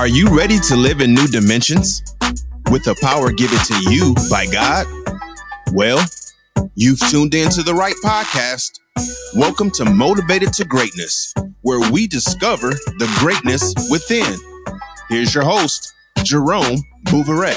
Are you ready to live in new dimensions with the power given to you by God? Well, you've tuned into the right podcast. Welcome to Motivated to Greatness, where we discover the greatness within. Here's your host, Jerome Bouveret.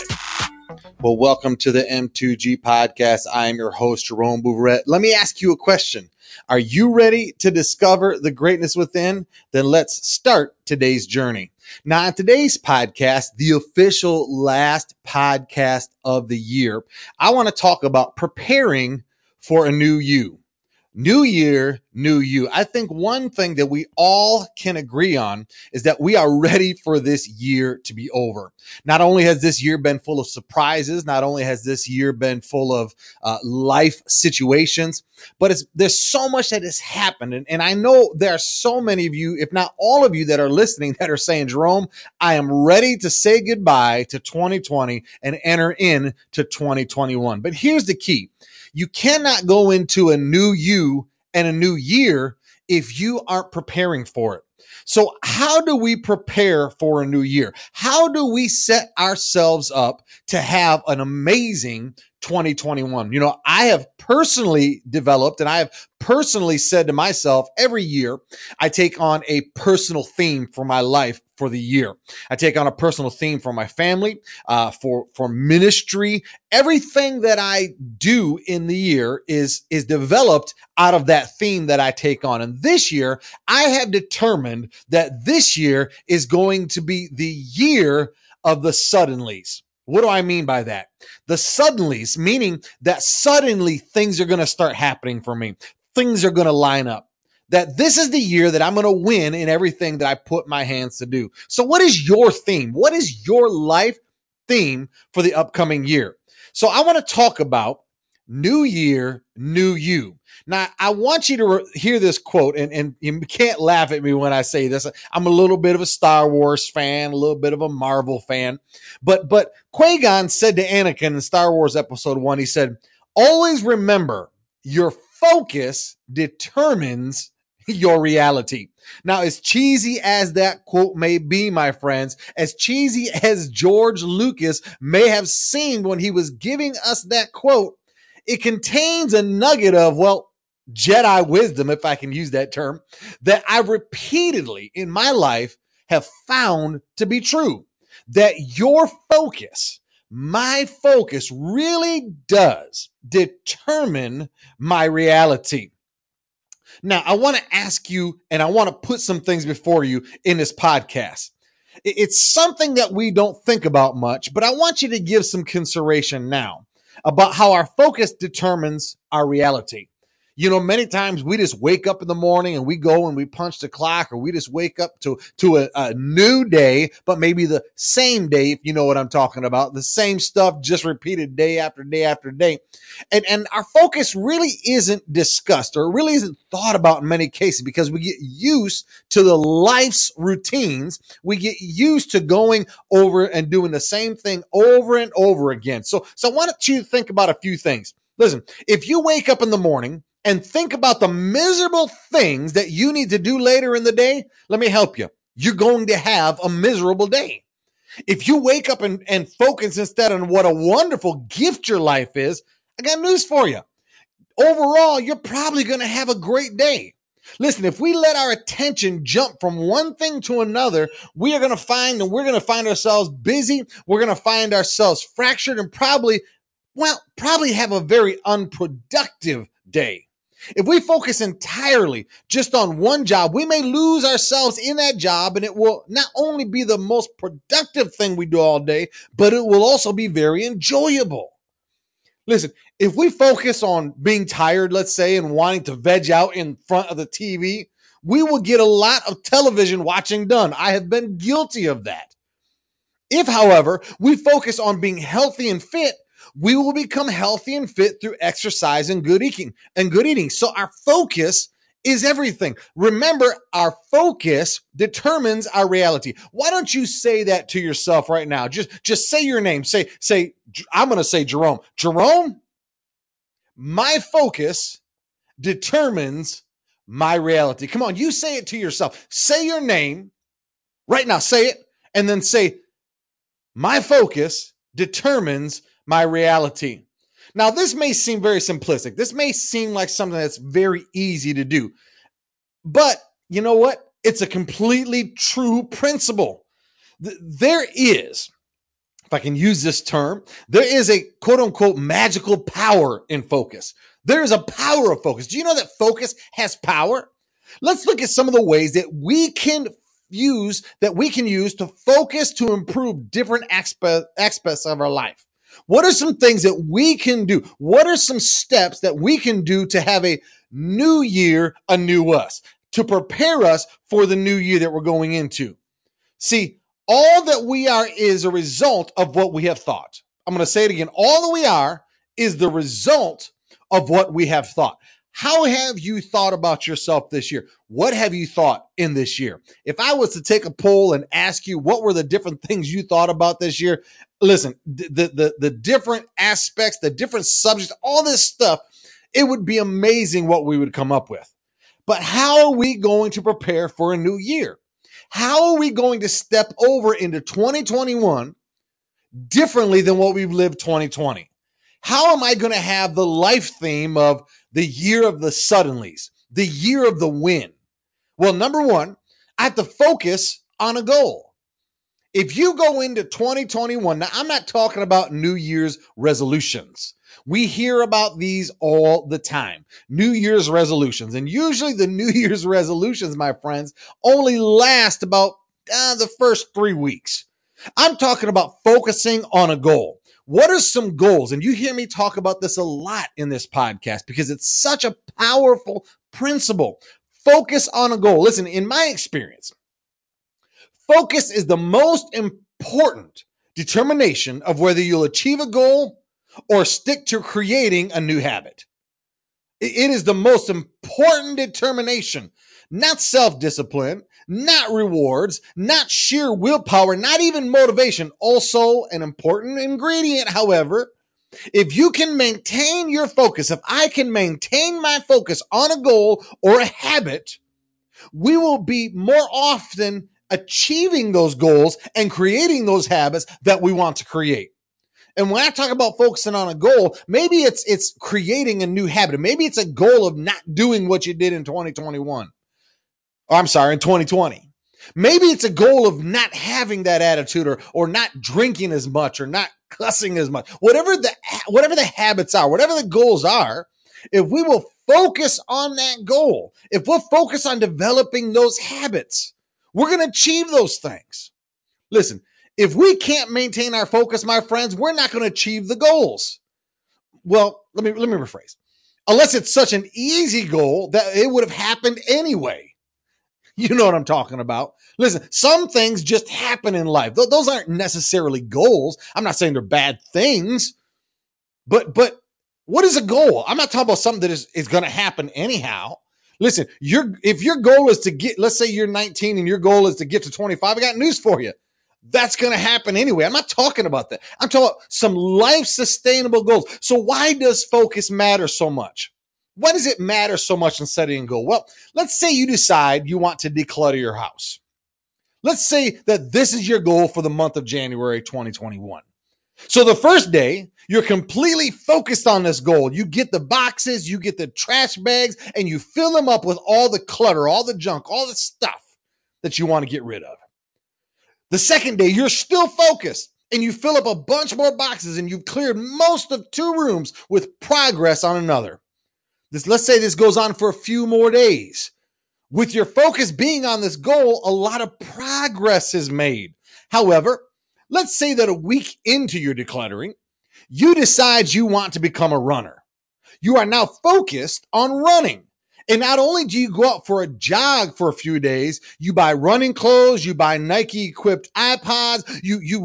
Well, welcome to the M2G podcast. I am your host, Jerome Bouveret. Let me ask you a question. Are you ready to discover the greatness within? Then let's start today's journey. Now, on today's podcast, the official last podcast of the year, I want to talk about preparing for a new you. New year, new you. I think one thing that we all can agree on is that we are ready for this year to be over. Not only has this year been full of surprises, not only has this year been full of life situations, but there's so much that has happened. And I know there are so many of you, if not all of you that are listening, that are saying, Jerome, I am ready to say goodbye to 2020 and enter into 2021. But here's the key. You cannot go into a new you and a new year if you aren't preparing for it. So how do we prepare for a new year? How do we set ourselves up to have an amazing 2021? You know, I have personally developed and I have personally said to myself every year, I take on a personal theme for my life for the year. I take on a personal theme for my family, for ministry. Everything that I do in the year is developed out of that theme that I take on. And this year, I have determined that this year is going to be the year of the suddenlies. What do I mean by that? The suddenlies, meaning that suddenly things are going to start happening for me. Things are going to line up. That this is the year that I'm going to win in everything that I put my hands to do. So what is your theme? What is your life theme for the upcoming year? So I want to talk about new year, new you. Now, I want you to hear this quote, and you can't laugh at me when I say this. I'm a little bit of a Star Wars fan, a little bit of a Marvel fan. But Qui-Gon said to Anakin in Star Wars Episode 1, he said, always remember your focus determines your reality. Now, as cheesy as that quote may be, my friends, as cheesy as George Lucas may have seemed when he was giving us that quote, it contains a nugget of, well, Jedi wisdom, if I can use that term, that I repeatedly in my life have found to be true. That your focus, my focus really does determine my reality. Now, I want to ask you, and I want to put some things before you in this podcast. It's something that we don't think about much, but I want you to give some consideration now about how our focus determines our reality. You know, many times we just wake up in the morning and we go and we punch the clock, or we just wake up to a new day, but maybe the same day, if you know what I'm talking about, the same stuff just repeated day after day after day. And our focus really isn't discussed, or really isn't thought about in many cases, because we get used to the life's routines. We get used to going over and doing the same thing over and over again. So I want you to think about a few things. Listen, if you wake up in the morning and think about the miserable things that you need to do later in the day, let me help you. You're going to have a miserable day. If you wake up and focus instead on what a wonderful gift your life is, I got news for you. Overall, you're probably going to have a great day. Listen, if we let our attention jump from one thing to another, we're going to find ourselves busy. We're going to find ourselves fractured and probably have a very unproductive day. If we focus entirely just on one job, we may lose ourselves in that job, and it will not only be the most productive thing we do all day, but it will also be very enjoyable. Listen, if we focus on being tired, let's say, and wanting to veg out in front of the TV, we will get a lot of television watching done. I have been guilty of that. If, however, we focus on being healthy and fit, we will become healthy and fit through exercise and good eating. So our focus is everything. Remember, our focus determines our reality. Why don't you say that to yourself right now? Just say your name. Say, I'm going to say Jerome. Jerome, my focus determines my reality. Come on, you say it to yourself. Say your name right now. Say it. and then say, my focus determines my reality. Now, this may seem very simplistic. This may seem like something that's very easy to do. But you know what? It's a completely true principle. There is, if I can use this term, there is a quote unquote magical power in focus. There is a power of focus. Do you know that focus has power? Let's look at some of the ways that we can use to focus to improve different aspects of our life. What are some things that we can do? What are some steps that we can do to have a new year, a new us, to prepare us for the new year that we're going into? See, all that we are is a result of what we have thought. I'm going to say it again. All that we are is the result of what we have thought. How have you thought about yourself this year? What have you thought in this year? If I was to take a poll and ask you what were the different things you thought about this year, listen, the different aspects, the different subjects, all this stuff, it would be amazing what we would come up with. But how are we going to prepare for a new year? How are we going to step over into 2021 differently than what we've lived 2020? How am I going to have the life theme of the year of the suddenlies, the year of the win? Well, number one, I have to focus on a goal. If you go into 2021, now I'm not talking about New Year's resolutions. We hear about these all the time, New Year's resolutions. And usually the New Year's resolutions, my friends, only last about the first 3 weeks. I'm talking about focusing on a goal. What are some goals? And you hear me talk about this a lot in this podcast because it's such a powerful principle. Focus on a goal. Listen, in my experience, focus is the most important determination of whether you'll achieve a goal or stick to creating a new habit. It is the most important determination, not self-discipline, not rewards, not sheer willpower, not even motivation. Also an important ingredient, however, if you can maintain your focus, if I can maintain my focus on a goal or a habit, we will be more often achieving those goals and creating those habits that we want to create. And when I talk about focusing on a goal, maybe it's creating a new habit. Maybe it's a goal of not doing what you did in 2021. In 2020. Maybe it's a goal of not having that attitude or not drinking as much or not cussing as much. Whatever the habits are, whatever the goals are, if we will focus on that goal, if we'll focus on developing those habits, we're going to achieve those things. Listen, if we can't maintain our focus, my friends, we're not going to achieve the goals. Well, let me rephrase. Unless it's such an easy goal that it would have happened anyway. You know what I'm talking about. Listen, some things just happen in life. Those aren't necessarily goals. I'm not saying they're bad things, but what is a goal? I'm not talking about something that is going to happen anyhow. Listen, if your goal is to get, let's say you're 19 and your goal is to get to 25, I got news for you. That's going to happen anyway. I'm not talking about that. I'm talking about some life sustainable goals. So why does focus matter so much? Why does it matter so much in setting a goal? Well, let's say you decide you want to declutter your house. Let's say that this is your goal for the month of January 2021. So the first day, you're completely focused on this goal. You get the boxes, you get the trash bags, and you fill them up with all the clutter, all the junk, all the stuff that you want to get rid of. The second day, you're still focused and you fill up a bunch more boxes and you've cleared most of 2 rooms with progress on another. Let's say this goes on for a few more days. With your focus being on this goal, a lot of progress is made. However, let's say that a week into your decluttering, you decide you want to become a runner. You are now focused on running. And not only do you go out for a jog for a few days, you buy running clothes, you buy Nike equipped iPods,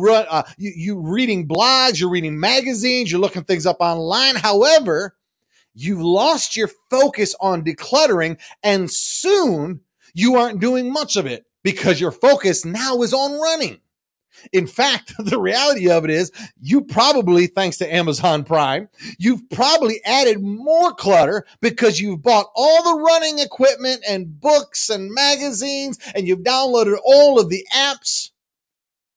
you reading blogs, you're reading magazines, you're looking things up online. However, you've lost your focus on decluttering and soon you aren't doing much of it because your focus now is on running. In fact, the reality of it is you probably, thanks to Amazon Prime, you've probably added more clutter because you've bought all the running equipment and books and magazines and you've downloaded all of the apps.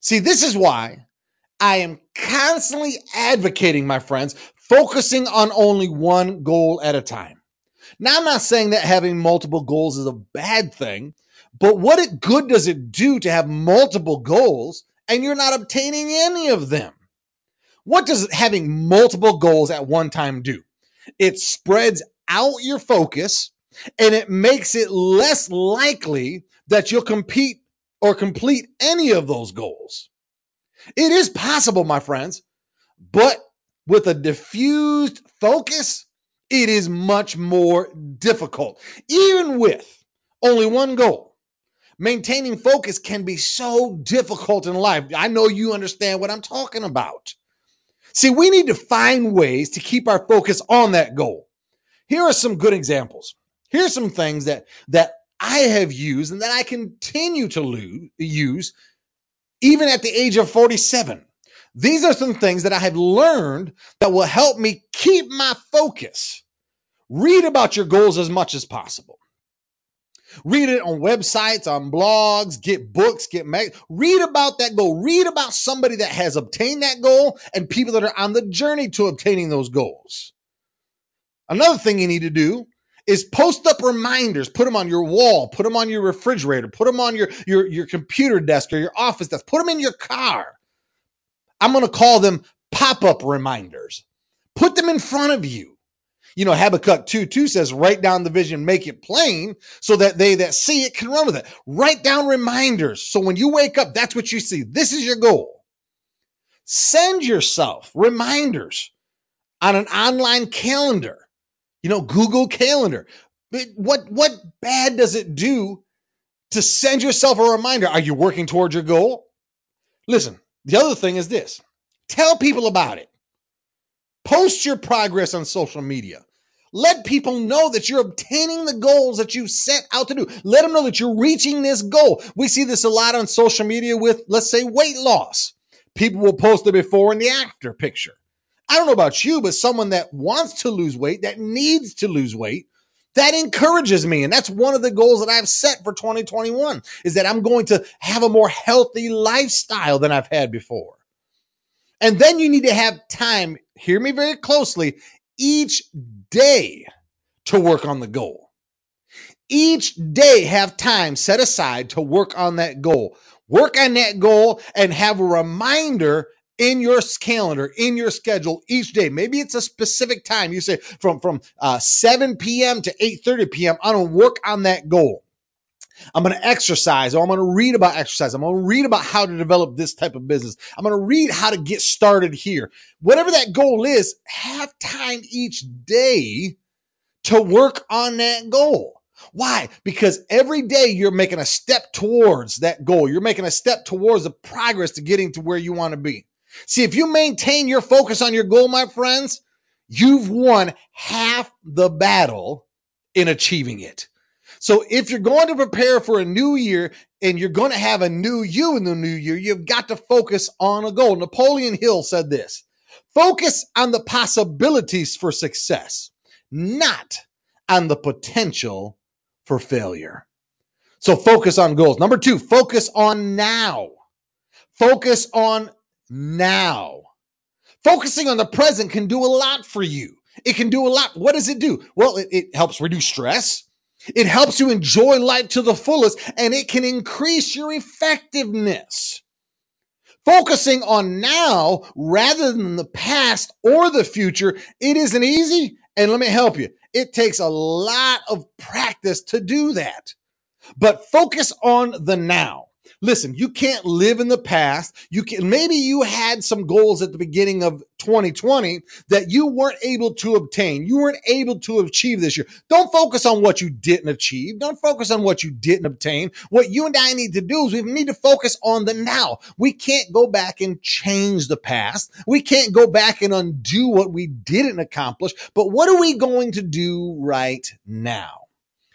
See, this is why I am constantly advocating, my friends, focusing on only one goal at a time. Now, I'm not saying that having multiple goals is a bad thing, but what good does it do to have multiple goals and you're not obtaining any of them? What does having multiple goals at one time do? It spreads out your focus and it makes it less likely that you'll compete or complete any of those goals. It is possible, my friends, but with a diffused focus, it is much more difficult. Even with only one goal, maintaining focus can be so difficult in life. I know you understand what I'm talking about. See, we need to find ways to keep our focus on that goal. Here are some good examples. Here's some things that I have used and that I continue to use even at the age of 47. These are some things that I have learned that will help me keep my focus. Read about your goals as much as possible. Read it on websites, on blogs, get books, read about that goal. Read about somebody that has obtained that goal and people that are on the journey to obtaining those goals. Another thing you need to do is post up reminders, put them on your wall, put them on your refrigerator, put them on your computer desk or your office desk, put them in your car. I'm going to call them pop-up reminders. Put them in front of you. You know, Habakkuk 2:2 says, write down the vision, make it plain so that they that see it can run with it. Write down reminders. So when you wake up, that's what you see. This is your goal. Send yourself reminders on an online calendar. You know, Google Calendar. What bad does it do to send yourself a reminder? Are you working towards your goal? Listen, the other thing is this. Tell people about it. Post your progress on social media. Let people know that you're obtaining the goals that you set out to do. Let them know that you're reaching this goal. We see this a lot on social media with, let's say, weight loss. People will post the before and the after picture. I don't know about you, but someone that wants to lose weight, that needs to lose weight, that encourages me. And that's one of the goals that I've set for 2021 is that I'm going to have a more healthy lifestyle than I've had before. And then you need to have time, hear me very closely, each day to work on the goal. Each day have time set aside to work on that goal. Work on that goal and have a reminder in your calendar, in your schedule each day. Maybe it's a specific time. You say from 7 p.m. to 8:30 p.m., I'm going to work on that goal. I'm going to exercise, or I'm going to read about exercise. I'm going to read about how to develop this type of business. I'm going to read how to get started here. Whatever that goal is, have time each day to work on that goal. Why? Because every day you're making a step towards that goal. You're making a step towards the progress to getting to where you want to be. See, if you maintain your focus on your goal, my friends, you've won half the battle in achieving it. So if you're going to prepare for a new year and you're going to have a new you in the new year, you've got to focus on a goal. Napoleon Hill said this, focus on the possibilities for success, not on the potential for failure. So focus on goals. Number 2, focus on now. Focus on now. Focusing on the present can do a lot for you. It can do a lot. What does it do? Well, it helps reduce stress. It helps you enjoy life to the fullest, and it can increase your effectiveness. Focusing on now rather than the past or the future, it isn't easy. And let me help you. It takes a lot of practice to do that. But focus on the now. Listen, you can't live in the past. Maybe you had some goals at the beginning of 2020 that you weren't able to obtain. You weren't able to achieve this year. Don't focus on what you didn't achieve. Don't focus on what you didn't obtain. What you and I need to do is we need to focus on the now. We can't go back and change the past. We can't go back and undo what we didn't accomplish. But what are we going to do right now?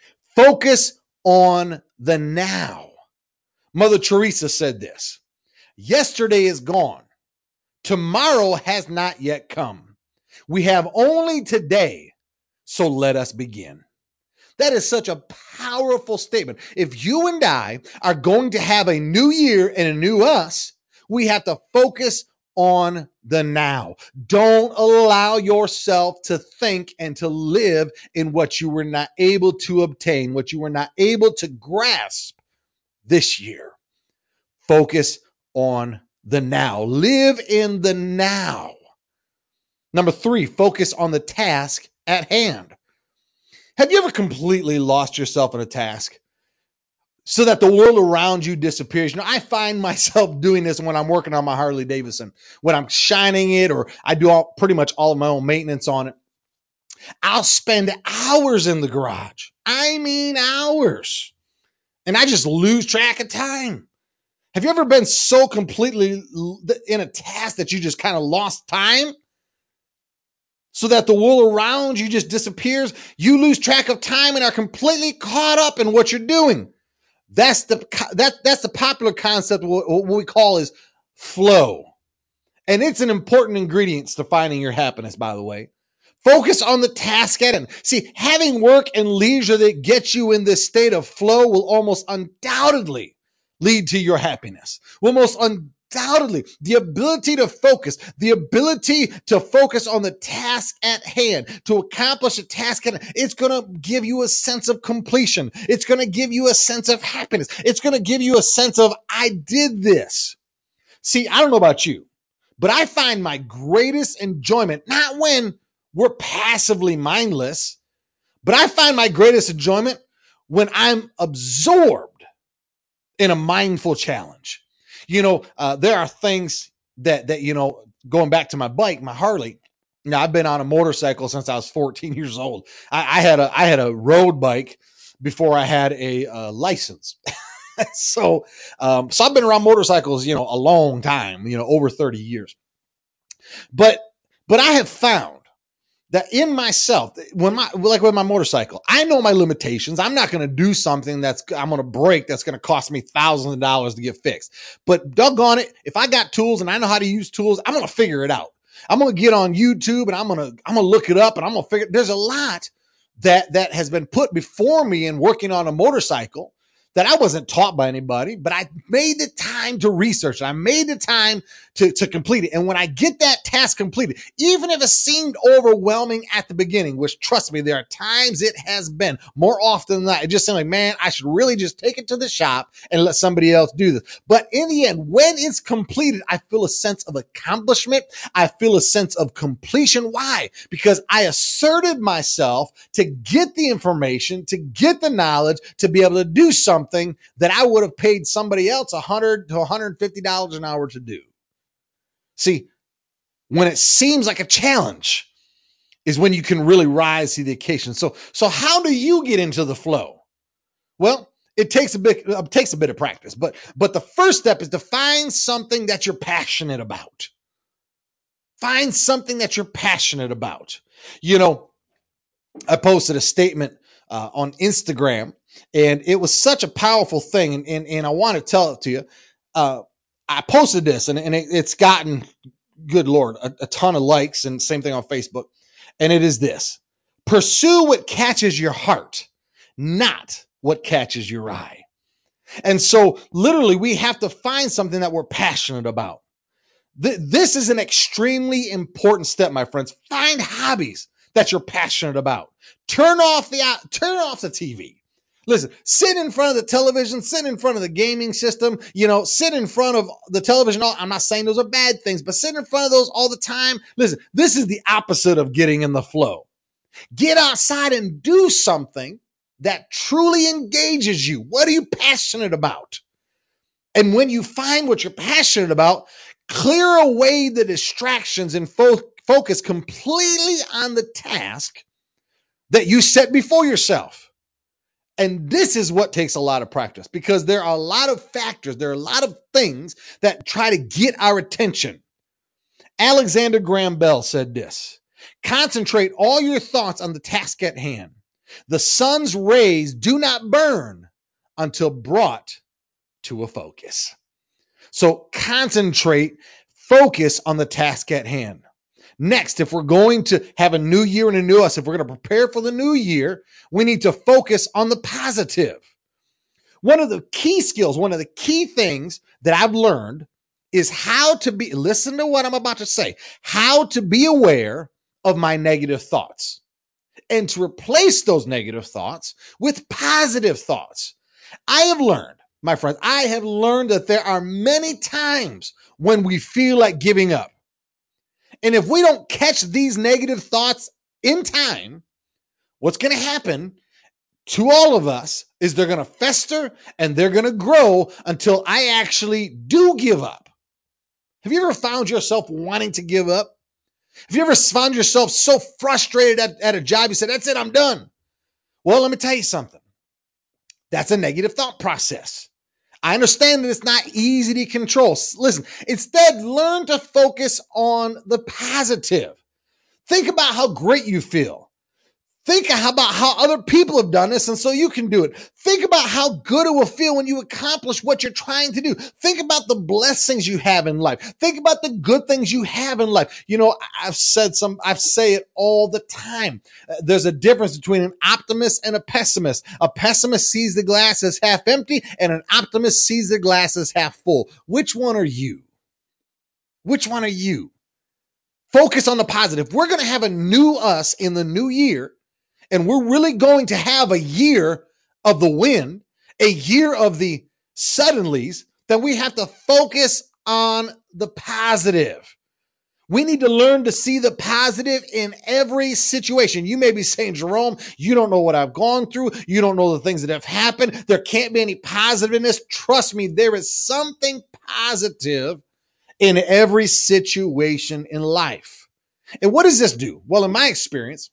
Focus on the now. Mother Teresa said this, yesterday is gone. Tomorrow has not yet come. We have only today, so let us begin. That is such a powerful statement. If you and I are going to have a new year and a new us, We have to focus on the now. Don't allow yourself to think and to live in what you were not able to obtain, what you were not able to grasp this year. Focus on the now. Live in the now. Number 3, focus on the task at hand. Have you ever completely lost yourself in a task so that the world around you disappears? I find myself doing this when I'm working on my Harley Davidson, when I'm shining it, or I do pretty much all of my own maintenance on it. I'll spend hours in the garage. I mean hours. And I just lose track of time. Have you ever been so completely in a task that you just kind of lost time? So that the world around you just disappears? You lose track of time and are completely caught up in what you're doing. That's the popular concept. What we call is flow. And it's an important ingredient to finding your happiness, by the way. Focus on the task at hand. See, having work and leisure that gets you in this state of flow will almost undoubtedly lead to your happiness. Will most undoubtedly, the ability to focus on the task at hand, to accomplish a task at hand, it's going to give you a sense of completion. It's going to give you a sense of happiness. It's going to give you a sense of, I did this. See, I don't know about you, but I find my greatest enjoyment, not when we're passively mindless, but I find my greatest enjoyment when I'm absorbed in a mindful challenge. There are things that going back to my bike, my Harley. Now, I've been on a motorcycle since I was 14 years old. I had a road bike before I had a license. So I've been around motorcycles, a long time, over 30 years. But I have found that in myself, with my motorcycle, I know my limitations. I'm not going to do something I'm going to break that's going to cost me thousands of dollars to get fixed. But doggone it, if I got tools and I know how to use tools, I'm going to figure it out. I'm going to get on YouTube and I'm going to look it up and I'm going to figure. There's a lot that has been put before me in working on a motorcycle that I wasn't taught by anybody, but I made the time to research it. I made the time to complete it. And when I get that task completed, even if it seemed overwhelming at the beginning, which trust me, there are times it has been, more often than not, it just seemed like, man, I should really just take it to the shop and let somebody else do this. But in the end, when it's completed, I feel a sense of accomplishment. I feel a sense of completion. Why? Because I asserted myself to get the information, to get the knowledge, to be able to do something that I would have paid somebody else $100 to $150 an hour to do. See, when it seems like a challenge is when you can really rise to the occasion. So how do you get into the flow? Well, it takes a bit of practice, but the first step is to find something that you're passionate about. Find something that you're passionate about. I posted a statement on Instagram, and it was such a powerful thing. And I want to tell it to you. I posted this and it's gotten, good Lord, a ton of likes, and same thing on Facebook. And it is this: pursue what catches your heart, not what catches your eye. And so literally we have to find something that we're passionate about. This is an extremely important step, my friends. Find hobbies that you're passionate about. Turn off the TV. Listen, sit in front of the television, sit in front of the gaming system, sit in front of the television. I'm not saying those are bad things, but sit in front of those all the time. Listen, this is the opposite of getting in the flow. Get outside and do something that truly engages you. What are you passionate about? And when you find what you're passionate about, clear away the distractions and focus completely on the task that you set before yourself. And this is what takes a lot of practice, because there are a lot of factors, there are a lot of things that try to get our attention. Alexander Graham Bell said this: concentrate all your thoughts on the task at hand. The sun's rays do not burn until brought to a focus. So concentrate, focus on the task at hand. Next, if we're going to have a new year and a new us, if we're going to prepare for the new year, we need to focus on the positive. One of the key skills, one of the key things that I've learned is how to be, listen to what I'm about to say, how to be aware of my negative thoughts and to replace those negative thoughts with positive thoughts. I have learned, my friends, I have learned that there are many times when we feel like giving up. And if we don't catch these negative thoughts in time, what's going to happen to all of us is they're going to fester and they're going to grow until I actually do give up. Have you ever found yourself wanting to give up? Have you ever found yourself so frustrated at a job, you said, that's it, I'm done? Well, let me tell you something. That's a negative thought process. I understand that it's not easy to control. Listen, instead, learn to focus on the positive. Think about how great you feel. Think about how other people have done this, and so you can do it. Think about how good it will feel when you accomplish what you're trying to do. Think about the blessings you have in life. Think about the good things you have in life. You know, I say it all the time. There's a difference between an optimist and a pessimist. A pessimist sees the glass as half empty, and an optimist sees the glass as half full. Which one are you? Which one are you? Focus on the positive. We're going to have a new us in the new year. And we're really going to have a year of the wind, a year of the suddenlies, that we have to focus on the positive. We need to learn to see the positive in every situation. You may be saying, Jerome, you don't know what I've gone through. You don't know the things that have happened. There can't be any positive in this. Trust me, there is something positive in every situation in life. And what does this do? Well, in my experience,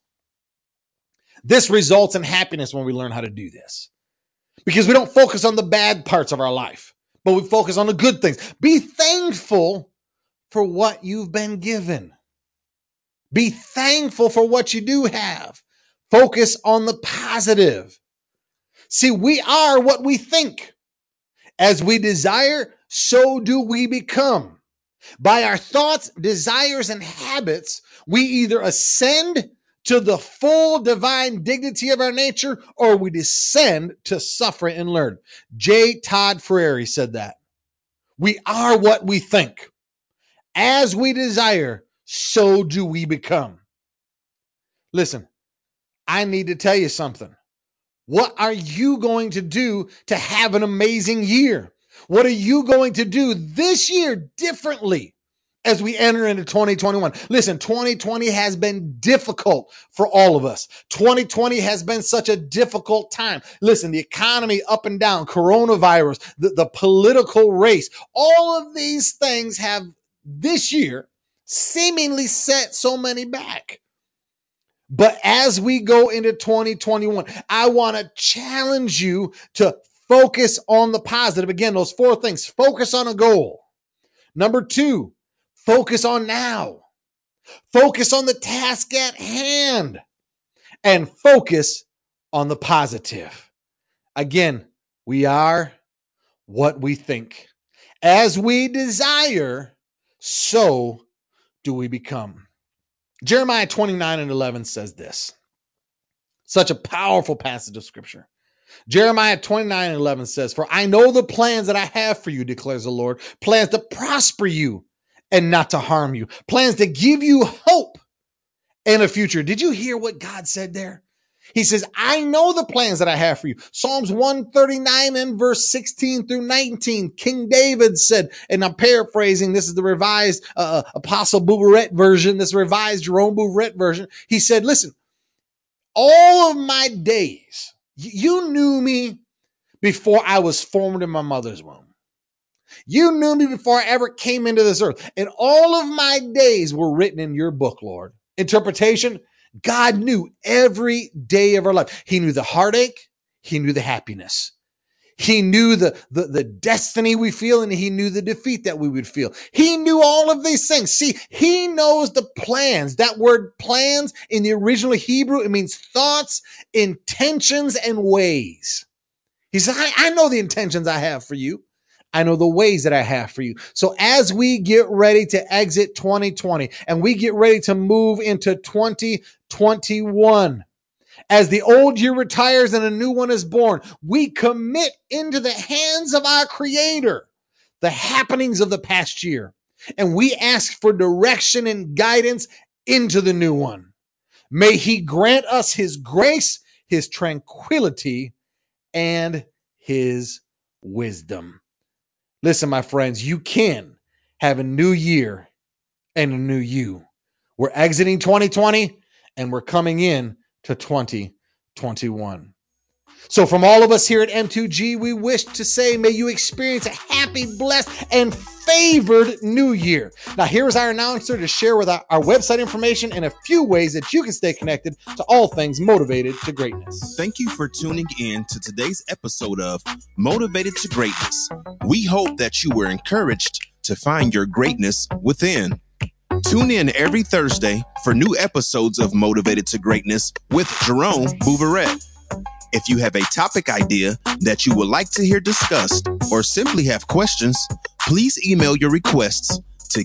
this results in happiness when we learn how to do this, because we don't focus on the bad parts of our life, but we focus on the good things. Be thankful for what you've been given. Be thankful for what you do have. Focus on the positive. See, we are what we think. As we desire, so do we become. By our thoughts, desires, and habits, we either ascend to the full divine dignity of our nature, or we descend to suffer and learn. J. Todd Freire said that. We are what we think. As we desire, so do we become. Listen, I need to tell you something. What are you going to do to have an amazing year? What are you going to do this year differently as we enter into 2021? Listen, 2020 has been difficult for all of us. 2020 has been such a difficult time. Listen, the economy up and down, coronavirus, the political race, all of these things have this year seemingly set so many back. But as we go into 2021, I want to challenge you to focus on the positive. Again, those four things. Focus on a goal. Number 2, focus on now. Focus on the task at hand. And focus on the positive. Again, we are what we think. As we desire, so do we become. Jeremiah 29:11 says this. Such a powerful passage of scripture. Jeremiah 29:11 says, for I know the plans that I have for you, declares the Lord, plans to prosper you and not to harm you, plans to give you hope and a future. Did you hear what God said there? He says, I know the plans that I have for you. Psalms 139 and verse 16 through 19. King David said, and I'm paraphrasing, this is the revised Apostle Bouveret version, this revised Jerome Bouveret version. He said, listen, all of my days, you knew me before I was formed in my mother's womb. You knew me before I ever came into this earth. And all of my days were written in your book, Lord. Interpretation, God knew every day of our life. He knew the heartache. He knew the happiness. He knew the destiny we feel, and he knew the defeat that we would feel. He knew all of these things. See, he knows the plans. That word plans in the original Hebrew, it means thoughts, intentions, and ways. He said, I know the intentions I have for you. I know the ways that I have for you. So as we get ready to exit 2020 and we get ready to move into 2021, as the old year retires and a new one is born, we commit into the hands of our Creator the happenings of the past year, and we ask for direction and guidance into the new one. May He grant us His grace, His tranquility, and His wisdom. Listen, my friends, you can have a new year and a new you. We're exiting 2020 and we're coming in to 2021. So from all of us here at M2G, we wish to say, may you experience a happy, blessed, and favored new year. Now, here's our announcer to share with our website information and a few ways that you can stay connected to all things Motivated to Greatness. Thank you for tuning in to today's episode of Motivated to Greatness. We hope that you were encouraged to find your greatness within. Tune in every Thursday for new episodes of Motivated to Greatness with Jerome Bouveret. If you have a topic idea that you would like to hear discussed or simply have questions, please email your requests to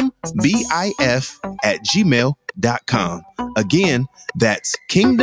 kingdombif@gmail.com. Again, that's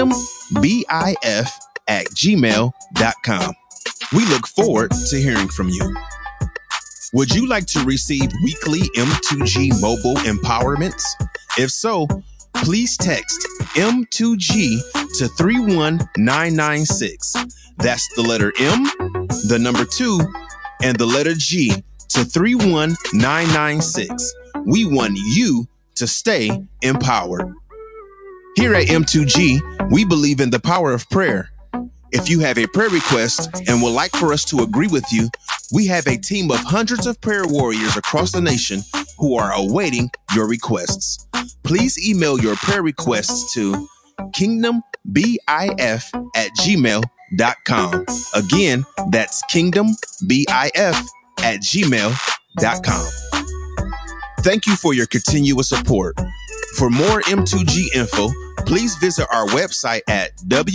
kingdombif@gmail.com. We look forward to hearing from you. Would you like to receive weekly M2G mobile empowerments? If so, please text M2G to 31996. That's the letter M, the number 2, and the letter G to 31996. We want you to stay empowered. Here at M2G, we believe in the power of prayer. If you have a prayer request and would like for us to agree with you, we have a team of hundreds of prayer warriors across the nation who are awaiting your requests. Please email your prayer requests to kingdombif@gmail.com. Again, that's kingdombif@gmail.com. Thank you for your continuous support. For more M2G info, please visit our website at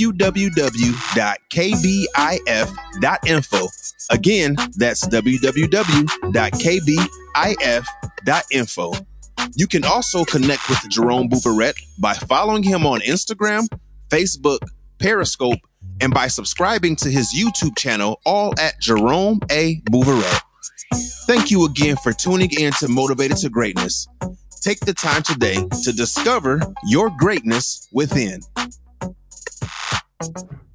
www.kbif.info. Again, that's www.kbif.info. You can also connect with Jerome Bouveret by following him on Instagram, Facebook, Periscope, and by subscribing to his YouTube channel, all at Jerome A. Bouveret. Thank you again for tuning in to Motivated to Greatness. Take the time today to discover your greatness within.